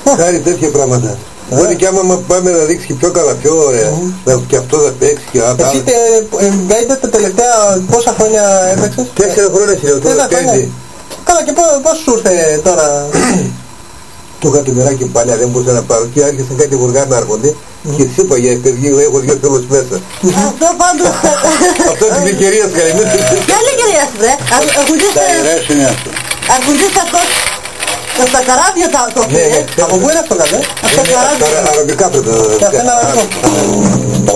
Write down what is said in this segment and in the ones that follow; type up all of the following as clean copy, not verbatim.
Χάρη τέτοια πράγματα. Μπορεί και άμα πάμε να δείξει και πιο καλά, πιο ωραία, και αυτό θα παίξει και αυτά. Εσύ γκάιντα τα τελευταία πόσα χρόνια έπαιξες? 4 χρόνια τώρα, 5. Καλά, και πώς σου ήρθε τώρα? Το είχα το μεράκι παλιά, δεν μπορούσα να πάρω και άρχισαν κάτι γουργά να έρχονται και της είπα για παιδί, έχω 2 φίλους μέσα. Αυτό πάντως... Αυτό της ευκαιρίας κάνει. Ποια ευκαιρίας βρε? Αρχοντής αυτός στα καράβια το πήρε. Από πού είναι αυτό καλέ? Από τα καράβια. Αραβικά πρέπει να... Και αυτό είναι αραβικό.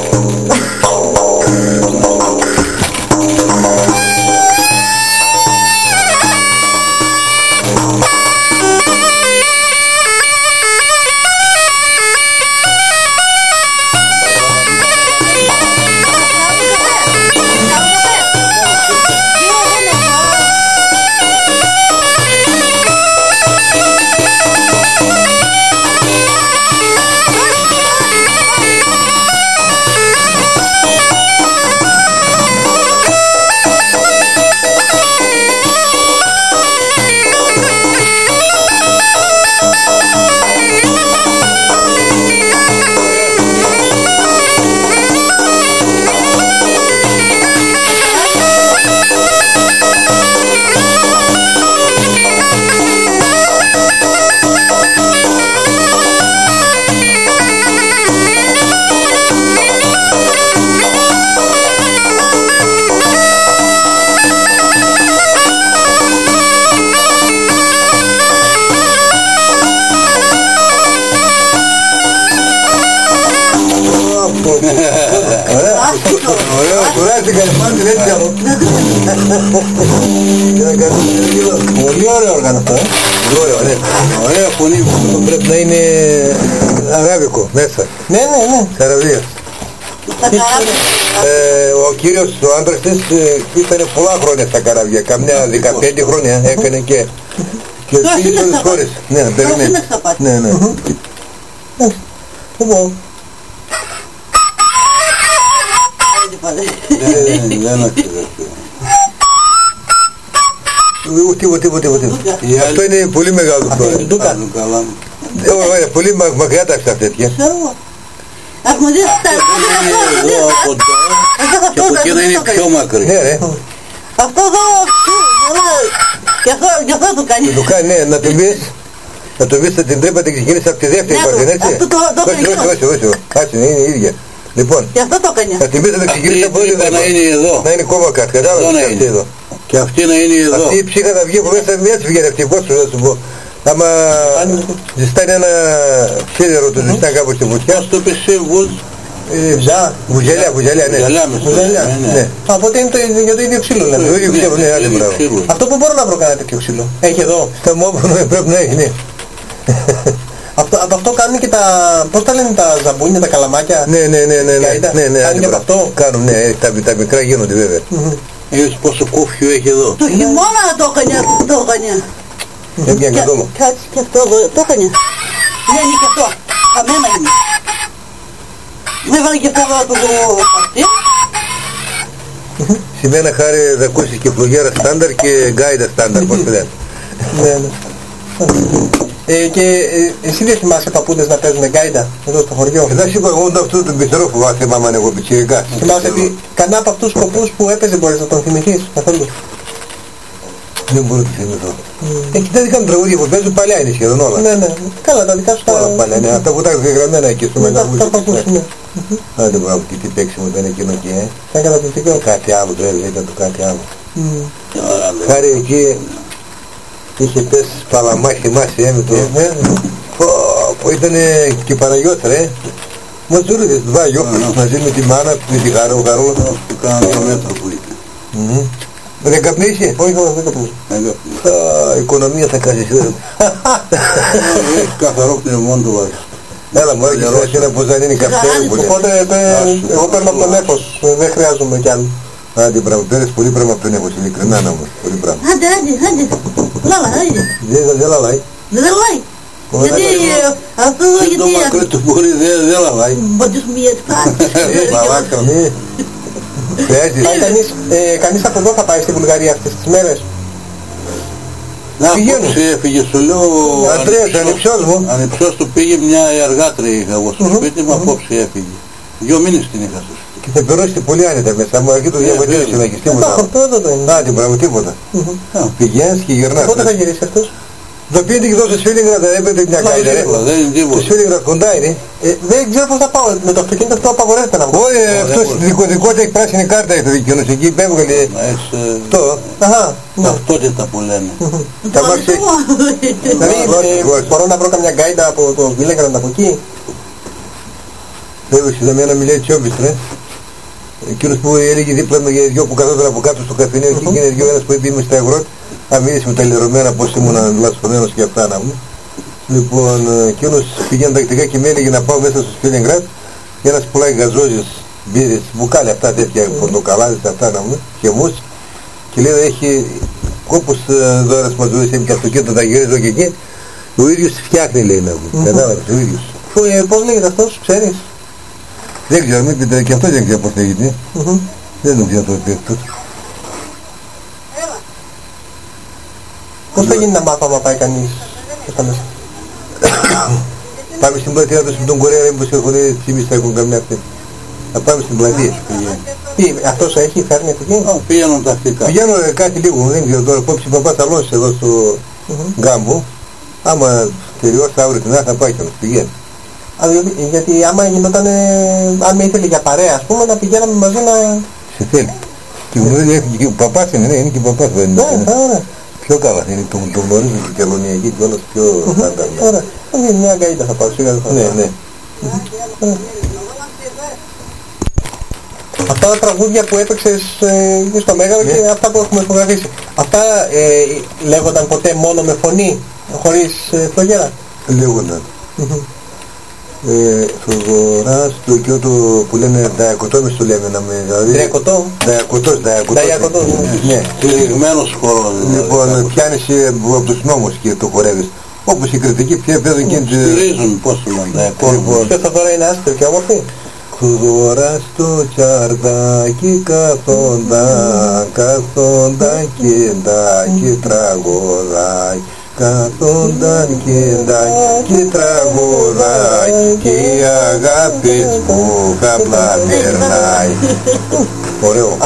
Ωραίο, κουράστηκα, μάτι έτσι από. Πολύ ωραίο όργανο αυτό, Ωραία φωνή, πρέπει να είναι αράβικο μέσα. Ναι. Αραβίας. Ο κύριος, ο άντρας της, ήταν πολλά χρόνια στα καράβια, καμιά 15 χρόνια έκανε και πήγε σε όλες χώρες. Ναι, περιμένει. Ναι. Λοιπόν. Δεν Τίποτε. Αυτό είναι πολύ μεγάλο τώρα. Πολύ μακριά τα αυτά τέτοια. Έχουμε δει και από εκεί να είναι πιο μακρύ. Αυτό εδώ και αυτό το κάνει. Το κάνει, ναι, να το πεις, θα την τρέπατε και ξεκίνησε από τη δεύτερη parte, έτσι. Όχι, κάτσε, είναι η ίδια. Λοιπόν, και αυτό το έκανε. θα την πεις, θα ξεκινήσει από εδώ. Να είναι εδώ. Να είναι κόμμα κάτι, κατάλαβες, αυτή εδώ. Και αυτή να είναι εδώ. Αυτή η ψύχα θα βγει από μέσα, έτσι βγαίνει αυτή, πώς σου πω. Άμα ζεστάνει ένα σίδερο, το ζεστάνει κάπου στη βουτιά. Ας το πεις Βουτζαλιά, ναι. Οπότε είναι για το ίδιο ξύλο, λέμε. Το ίδιο ξύλο, ναι, άλλο μπράβο. Αυτό που μπορώ να βρω κανένα τέτοιο ξύλο? Έχει εδώ. Στα μόπονο πρέπει να έχει, ναι. Από αυτό κάνουν και τα... πώς τα λένε τα ζαμπούνια, τα καλαμάκια? Ναι, κάνουν και από αυτό? Κάνουν, ναι, τα μικρά γίνονται βέβαια. Είδες πόσο κόφιο έχει εδώ. Το χειμώνα το έκανε. Έβγαινε καθόλου. Κάτσε και αυτό το έκανε. Ναι, είναι και αυτό. Καμένα είναι. Με έβαλε και αυτό το χαρτί. Σημαίνα Χάρη θα ακούσεις και φλογέρα στάνταρ και γκάιντα στάνταρ, πώς το λένε. Ναι. Και εσύ δεν θυμάσαι παππούδες να παίζουν γκάιντα εδώ στο χωριό? Θα σου είπα εγώ αυτό τον πιθερό φοβάσαι μάμα αν εγώ πιτσιρικά. Θυμάσαι κανένα από αυτούς τους παππούς που έπαιζε μπορείς να τον θυμηθείς καθόλου? Δεν μπορώ να τη θυμηθώ. Εκεί τα δικά μου τραγούδια που παίζουν παλιά είναι σχεδόν όλα. Ναι. Καλά, τα δικά σου όλα παλιά, ναι. Αυτά που τα έχουν γραμμένα εκεί στο Μεγαλούζι. Ναι. Άντε μπράβο, και τι παίξιμο ήταν εκείνο και ήταν καταπληκτικό. Κάτι άλλο το έλεγε, ήταν το κάτι άλλο. Χάρη εκεί είχε πέσει παλαμά, θυμάσαι με το... Πω ήταν και Παναγιώτα ρε. Μαζούριδες, Βάγιο, μαζί με τη μάνα, με τη Γαρούλα. Του κάνα 2 μέτρα που είχε. Δεν καπνίσει? Όχι, δεν καπνίσει. Οικονομία θα κάνεις βέβαια. Καθαρό πνευμόν του βάζει. Έλα μου έρχεσαι ένα πως δεν είναι καπνίσει. Οπότε εγώ παίρνω από τον έφος, δεν χρειάζομαι κι άλλο. Άντε μπράβο, πέρες πολύ πράγμα από τον έφος, ειλικρινά να όμως, πολύ πράγμα. Άντε, λάλα, Δεν λαλάει. Δεν λαλάει. Γιατί αυτό γιατί... Το μακρύ του μπορεί δεν λαλάει. Μποντζους μου γιατί πάει. Μαλάκα, ναι. Κανείς από εδώ θα πάει στη Βουλγαρία αυτές τις μέρες? Απόψε έφυγε, σου λέω, Αντρέας, ανιψιός μου. ανιψιός του πήγε, μια εργάτρια είχα εγώ στο σπίτι μου, απόψε έφυγε. 2 μήνες την είχα στο σπίτι. Και θα περώσει πολύ άνετα μέσα μου, αρκεί το διαβατήριο να έχεις τίποτα. Άντε, μπράβο, τίποτα. Πηγαίνεις και γυρνάς. Πότε θα γυρίσει αυτός? Το πήγαινε και εδώ στο Σφίλιγκραντ, έπαιρνε μια καηδέ. Δεν είναι Το τίποτα. Σφίλιγκραντ κοντά είναι. Δεν ξέρω πώς θα πάω. Με το αυτοκίνητο αυτό απαγορεύεται να βγω. Όχι, αυτός δικό έχει πράσινη κάρτα έχει το δικαιώνος εκεί, έβγαλε αυτό. Αχα, ναι. Ταυτότητα που λένε. Τα μάξι. Δηλαδή μπορώ να βρω καμιά γκάιντα από το Σφίλιγκραντ από εκεί. Βέβαια, είδαμε ένα μιλάει Τσιόμπης, ρε. Εκείνος που έλεγε δίπλα με δυο που καθόταν από κάτω στο καφενείο εκεί και είναι δυο ένας που είπε είμαι στα αγρότ. Θα μιλήσει με τα λερωμένα πως ήμουν λασπωμένος και αυτά να μου. Λοιπόν, εκείνος πηγαίνει τακτικά και με έλεγε να πάω μέσα στο Σφίλιγκραντ και ένας πουλάει γαζόζες, μπύρες, μπουκάλια αυτά τέτοια, πορτοκαλάδες αυτά να μου, χεμούς. Και λέει έχει, όπως δώρας μας δώσεις και αυτοκίνητα τα γυρίζει εδώ και εκεί, ο ίδιος φτιάχνει λέει να μου, κατάλαβες, ο ίδιος. Πώς λέγεται αυτός, ξέρεις? Δεν ξέρω, μην πείτε, και αυτό δεν ξέρω πώς λέγεται. Δεν τον ξέρω το πει αυτός. Πώς θα γίνει να μάθω άμα πάει κανείς στα μέσα? Πάμε στην πλατεία τους με τον Κορέα, μήπως έχουν τσιμίσει θα έχουν καμιά αυτή. Θα πάμε στην πλατεία. Τι, αυτός έχει, φέρνει από εκεί? Πηγαίνουν τακτικά. Πηγαίνω κάτι λίγο, δεν ξέρω τώρα, απόψε παπάς αλώσεις εδώ στο Γκάμπο. Άμα τελειώσει αύριο την θα πάει και να πηγαίνει. Γιατί άμα γινόταν, αν με ήθελε για παρέα ας πούμε, να πηγαίναμε μαζί να... Σε θέλει. Και γνωρίζει, έχει και ο παπάς είναι, ναι, είναι και ο παπάς δεν είναι. Ναι, πιο καλά, είναι το γνωρίζουν και η Κελωνιακή και όλος πιο στάνταρ. Ωραία, είναι μια γκαΐτα θα πάω, σίγουρα θα πάω. Ναι, ναι. Αυτά τα τραγούδια που έπαιξες στο Μέγαρο και αυτά που έχουμε φωτογραφίσει, αυτά λέγονταν ποτέ μόνο με φωνή, χωρίς φλογέρα? Λέγονταν. Θοδωράς, το εκείνο το που λένε Δαιακωτόμες το λέμε να με, δηλαδή... Διακωτό? Δαιακωτός. Ναι. Τυλιγμένος χορός. Λοιπόν, πιάνεις από τους νόμους και το χορεύεις. Όπως η κριτική πια παίζουν και... Στηρίζουν, πώς το λένε, Δαιακώτες. Ποιος θα τώρα είναι άσπρη και όμορφη? Θοδωράς στο τσαρδάκι καθόνταν και τραγωδάκι. Καθόνταν και τραγουδάει και η αγάπη που χαπλά περνάει. Ωραίο.